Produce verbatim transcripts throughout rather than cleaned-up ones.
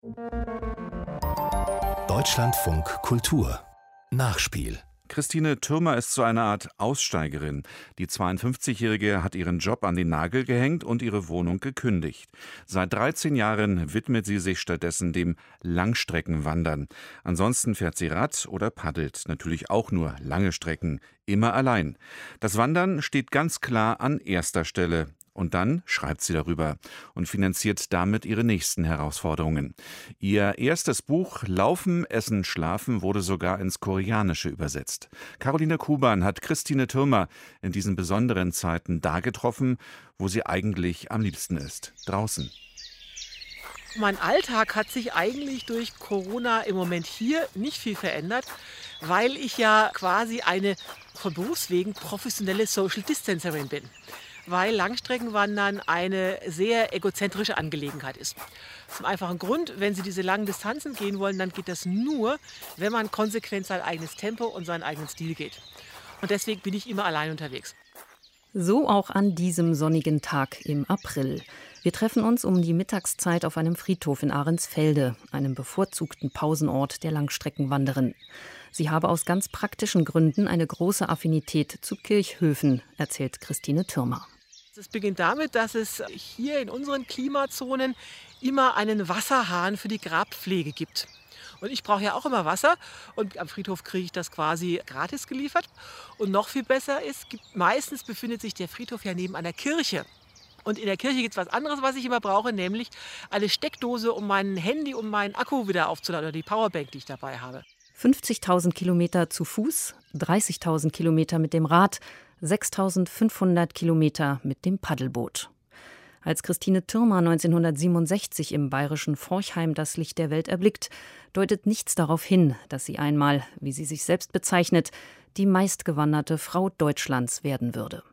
Deutschlandfunk Kultur Nachspiel. Christine Thürmer ist so eine Art Aussteigerin. Die zweiundfünfzigjährige hat ihren Job an den Nagel gehängt und ihre Wohnung gekündigt. Seit dreizehn Jahren widmet sie sich stattdessen dem Langstreckenwandern. Ansonsten fährt sie Rad oder paddelt, natürlich auch nur lange Strecken, immer allein. Das Wandern steht ganz klar an erster Stelle. Und dann schreibt sie darüber und finanziert damit ihre nächsten Herausforderungen. Ihr erstes Buch Laufen, Essen, Schlafen wurde sogar ins Koreanische übersetzt. Caroline Kuban hat Christine Thürmer in diesen besonderen Zeiten da getroffen, wo sie eigentlich am liebsten ist, draußen. Mein Alltag hat sich eigentlich durch Corona im Moment hier nicht viel verändert, weil ich ja quasi eine von Berufswegen professionelle Social Distancerin bin. Weil Langstreckenwandern eine sehr egozentrische Angelegenheit ist. Zum einfachen Grund, wenn Sie diese langen Distanzen gehen wollen, dann geht das nur, wenn man konsequent sein eigenes Tempo und seinen eigenen Stil geht. Und deswegen bin ich immer allein unterwegs. So auch an diesem sonnigen Tag im April. Wir treffen uns um die Mittagszeit auf einem Friedhof in Ahrensfelde, einem bevorzugten Pausenort der Langstreckenwanderin. Sie habe aus ganz praktischen Gründen eine große Affinität zu Kirchhöfen, erzählt Christine Thürmer. Es beginnt damit, dass es hier in unseren Klimazonen immer einen Wasserhahn für die Grabpflege gibt. Und ich brauche ja auch immer Wasser und am Friedhof kriege ich das quasi gratis geliefert. Und noch viel besser ist, gibt, meistens befindet sich der Friedhof ja neben einer Kirche. Und in der Kirche gibt es was anderes, was ich immer brauche, nämlich eine Steckdose, um mein Handy, um meinen Akku wieder aufzuladen oder die Powerbank, die ich dabei habe. fünfzigtausend Kilometer zu Fuß, dreißigtausend Kilometer mit dem Rad, sechstausendfünfhundert Kilometer mit dem Paddelboot. Als Christine Thürmer neunzehnhundertsiebenundsechzig im bayerischen Forchheim das Licht der Welt erblickt, deutet nichts darauf hin, dass sie einmal, wie sie sich selbst bezeichnet, die meistgewanderte Frau Deutschlands werden würde.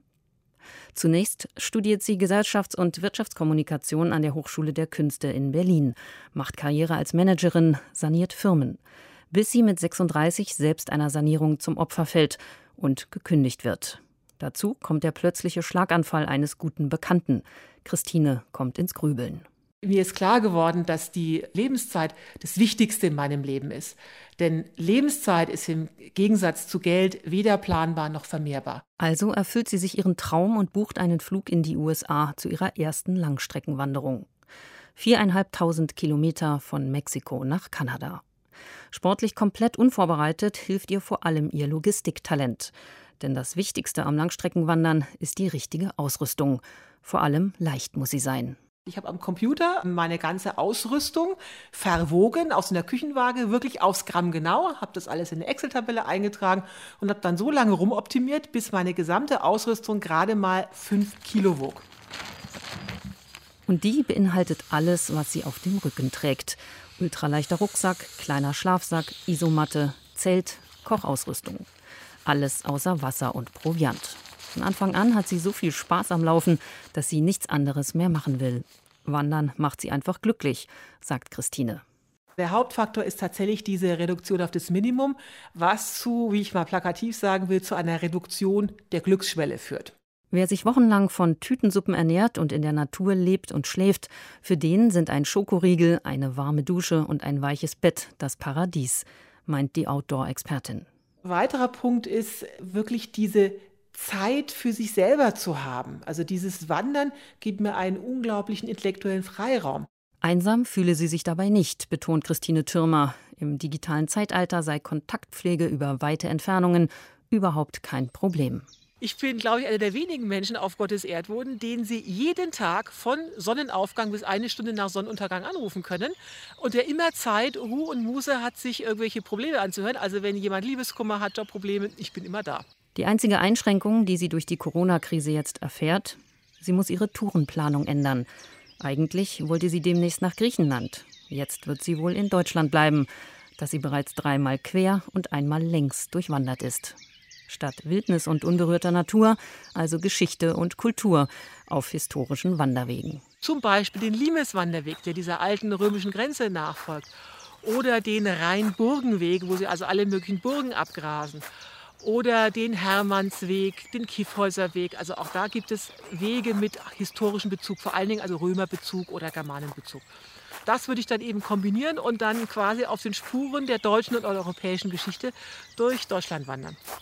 Zunächst studiert sie Gesellschafts- und Wirtschaftskommunikation an der Hochschule der Künste in Berlin, macht Karriere als Managerin, saniert Firmen, bis sie mit sechsunddreißig selbst einer Sanierung zum Opfer fällt und gekündigt wird. Dazu kommt der plötzliche Schlaganfall eines guten Bekannten. Christine kommt ins Grübeln. Mir ist klar geworden, dass die Lebenszeit das Wichtigste in meinem Leben ist. Denn Lebenszeit ist im Gegensatz zu Geld weder planbar noch vermehrbar. Also erfüllt sie sich ihren Traum und bucht einen Flug in die U S A zu ihrer ersten Langstreckenwanderung. Viereinhalbtausend Kilometer von Mexiko nach Kanada. Sportlich komplett unvorbereitet hilft ihr vor allem ihr Logistiktalent. Denn das Wichtigste am Langstreckenwandern ist die richtige Ausrüstung. Vor allem leicht muss sie sein. Ich habe am Computer meine ganze Ausrüstung verwogen, aus einer Küchenwaage, wirklich aufs Gramm genau, habe das alles in eine Excel-Tabelle eingetragen und habe dann so lange rumoptimiert, bis meine gesamte Ausrüstung gerade mal fünf Kilo wog. Und die beinhaltet alles, was sie auf dem Rücken trägt. Ultraleichter Rucksack, kleiner Schlafsack, Isomatte, Zelt, Kochausrüstung. Alles außer Wasser und Proviant. Von Anfang an hat sie so viel Spaß am Laufen, dass sie nichts anderes mehr machen will. Wandern macht sie einfach glücklich, sagt Christine. Der Hauptfaktor ist tatsächlich diese Reduktion auf das Minimum, was zu, wie ich mal plakativ sagen will, zu einer Reduktion der Glücksschwelle führt. Wer sich wochenlang von Tütensuppen ernährt und in der Natur lebt und schläft, für den sind ein Schokoriegel, eine warme Dusche und ein weiches Bett das Paradies, meint die Outdoor-Expertin. Weiterer Punkt ist wirklich diese Zeit für sich selber zu haben. Also dieses Wandern gibt mir einen unglaublichen intellektuellen Freiraum. Einsam fühle sie sich dabei nicht, betont Christine Thürmer. Im digitalen Zeitalter sei Kontaktpflege über weite Entfernungen überhaupt kein Problem. Ich bin, glaube ich, einer der wenigen Menschen auf Gottes Erdboden, denen Sie jeden Tag von Sonnenaufgang bis eine Stunde nach Sonnenuntergang anrufen können und der immer Zeit, Ruhe und Muße hat, sich irgendwelche Probleme anzuhören. Also wenn jemand Liebeskummer hat, Jobprobleme, ich bin immer da. Die einzige Einschränkung, die sie durch die Corona-Krise jetzt erfährt, sie muss ihre Tourenplanung ändern. Eigentlich wollte sie demnächst nach Griechenland. Jetzt wird sie wohl in Deutschland bleiben, das sie bereits dreimal quer und einmal längs durchwandert ist. Statt Wildnis und unberührter Natur, also Geschichte und Kultur auf historischen Wanderwegen. Zum Beispiel den Limes-Wanderweg, der dieser alten römischen Grenze nachfolgt. Oder den Rhein-Burgen-Weg, wo sie also alle möglichen Burgen abgrasen. Oder den Hermannsweg, den Kyffhäuserweg. Also auch da gibt es Wege mit historischem Bezug, vor allen Dingen also Römerbezug oder Germanenbezug. Das würde ich dann eben kombinieren und dann quasi auf den Spuren der deutschen und europäischen Geschichte durch Deutschland wandern.